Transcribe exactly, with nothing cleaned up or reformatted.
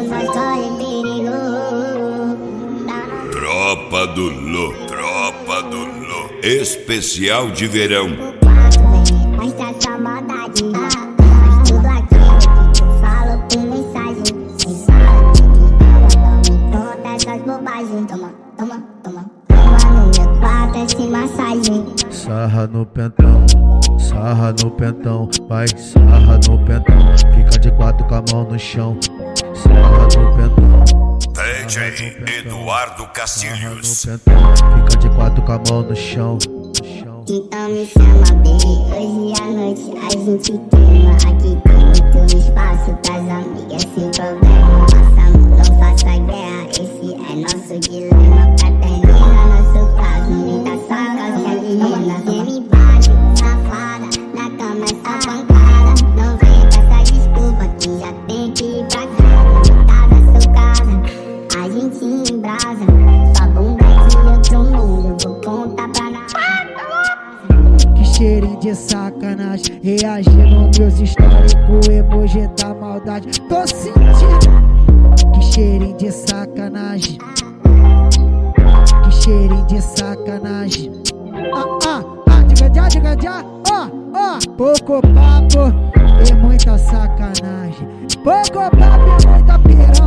nós corre perigo. Tropa do Lô, Tropa do Lô, especial de verão. Mostra sua maldade, faz tudo aquilo que eu falo por mensagem. Sem fala de que não me conta essas bobagens. Toma, toma, toma, toma no meu quarto essa massagem. Sarra no pentão, sarra no pentão, vai, sarra no pentão. Fica de quatro com a mão no chão, sarra no pentão. D J Eduardo Castilhos. Fica de quatro com a mão no chão. Então me chama, baby, hoje à noite a gente queima. Aqui tem muito espaço pras amigas sem problema. Faça amor, não faça guerra, esse é nosso dilema. Pra terminar nosso caso, me dá só calça de rena. Quem me bate, safada, na cama é só pancada. Não vem com essa desculpa que já tem que ir pra casa. Tá na sua casa, a gente embrasa. Sua bunda é de outro mundo, vou contar pra nada. Cheirinho de sacanagem, reagindo meus stories com emoji da maldade. Tô sentindo que cheirinho de sacanagem, que cheirinho de sacanagem. Ah, ah, ah, diga já, diga já, ó, ó. Pouco papo e muita sacanagem, pouco papo e muita piranha.